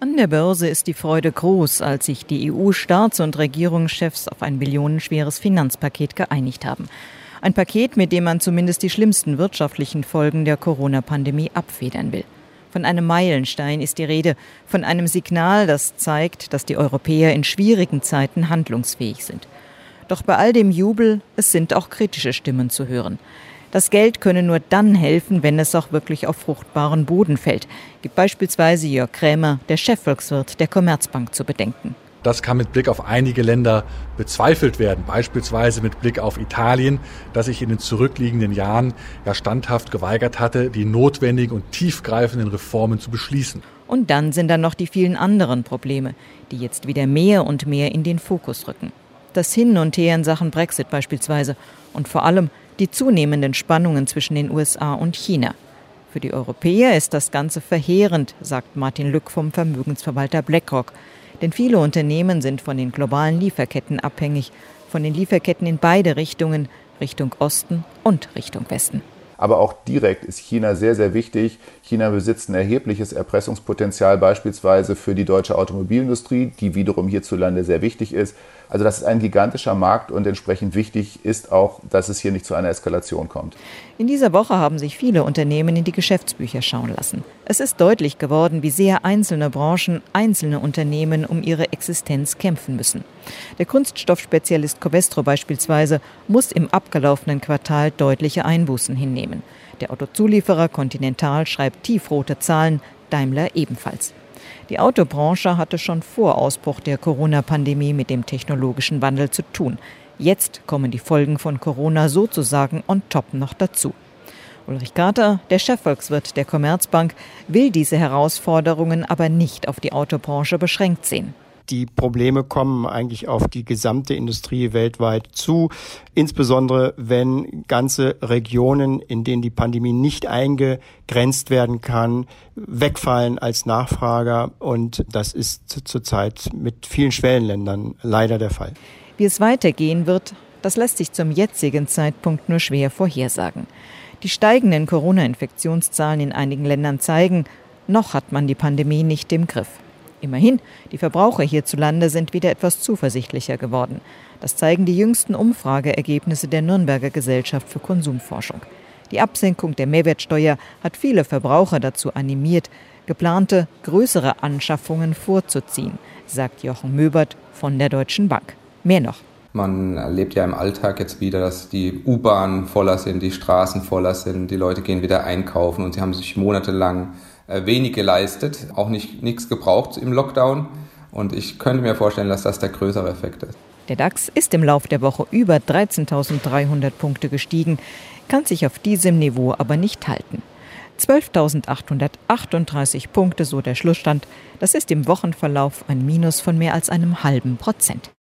An der Börse ist die Freude groß, als sich die EU-Staats- und Regierungschefs auf ein billionenschweres Finanzpaket geeinigt haben. Ein Paket, mit dem man zumindest die schlimmsten wirtschaftlichen Folgen der Corona-Pandemie abfedern will. Von einem Meilenstein ist die Rede, von einem Signal, das zeigt, dass die Europäer in schwierigen Zeiten handlungsfähig sind. Doch bei all dem Jubel, es sind auch kritische Stimmen zu hören. Das Geld könne nur dann helfen, wenn es auch wirklich auf fruchtbaren Boden fällt, gibt beispielsweise Jörg Krämer, der Chefvolkswirt der Commerzbank, zu bedenken. Das kann mit Blick auf einige Länder bezweifelt werden, beispielsweise mit Blick auf Italien, das sich in den zurückliegenden Jahren ja standhaft geweigert hatte, die notwendigen und tiefgreifenden Reformen zu beschließen. Und dann sind da noch die vielen anderen Probleme, die jetzt wieder mehr und mehr in den Fokus rücken. Das Hin und Her in Sachen Brexit beispielsweise und vor allem die zunehmenden Spannungen zwischen den USA und China. Für die Europäer ist das Ganze verheerend, sagt Martin Lück vom Vermögensverwalter BlackRock. Denn viele Unternehmen sind von den globalen Lieferketten abhängig, von den Lieferketten in beide Richtungen, Richtung Osten und Richtung Westen. Aber auch direkt ist China sehr, sehr wichtig. China besitzt ein erhebliches Erpressungspotenzial beispielsweise für die deutsche Automobilindustrie, die wiederum hierzulande sehr wichtig ist. Also das ist ein gigantischer Markt und entsprechend wichtig ist auch, dass es hier nicht zu einer Eskalation kommt. In dieser Woche haben sich viele Unternehmen in die Geschäftsbücher schauen lassen. Es ist deutlich geworden, wie sehr einzelne Branchen, einzelne Unternehmen um ihre Existenz kämpfen müssen. Der Kunststoffspezialist Covestro beispielsweise muss im abgelaufenen Quartal deutliche Einbußen hinnehmen. Der Autozulieferer Continental schreibt tiefrote Zahlen, Daimler ebenfalls. Die Autobranche hatte schon vor Ausbruch der Corona-Pandemie mit dem technologischen Wandel zu tun. Jetzt kommen die Folgen von Corona sozusagen on top noch dazu. Ulrich Carter, der Chefvolkswirt der Commerzbank, will diese Herausforderungen aber nicht auf die Autobranche beschränkt sehen. Die Probleme kommen eigentlich auf die gesamte Industrie weltweit zu, insbesondere wenn ganze Regionen, in denen die Pandemie nicht eingegrenzt werden kann, wegfallen als Nachfrager. Und das ist zurzeit mit vielen Schwellenländern leider der Fall. Wie es weitergehen wird, das lässt sich zum jetzigen Zeitpunkt nur schwer vorhersagen. Die steigenden Corona-Infektionszahlen in einigen Ländern zeigen, noch hat man die Pandemie nicht im Griff. Immerhin, die Verbraucher hierzulande sind wieder etwas zuversichtlicher geworden. Das zeigen die jüngsten Umfrageergebnisse der Nürnberger Gesellschaft für Konsumforschung. Die Absenkung der Mehrwertsteuer hat viele Verbraucher dazu animiert, geplante größere Anschaffungen vorzuziehen, sagt Jochen Möbert von der Deutschen Bank. Mehr noch. Man erlebt ja im Alltag jetzt wieder, dass die U-Bahnen voller sind, die Straßen voller sind, die Leute gehen wieder einkaufen und sie haben sich monatelang wenig geleistet, auch nichts gebraucht im Lockdown. Und ich könnte mir vorstellen, dass das der größere Effekt ist. Der DAX ist im Lauf der Woche über 13.300 Punkte gestiegen, kann sich auf diesem Niveau aber nicht halten. 12.838 Punkte, so der Schlussstand. Das ist im Wochenverlauf ein Minus von mehr als 0,5%.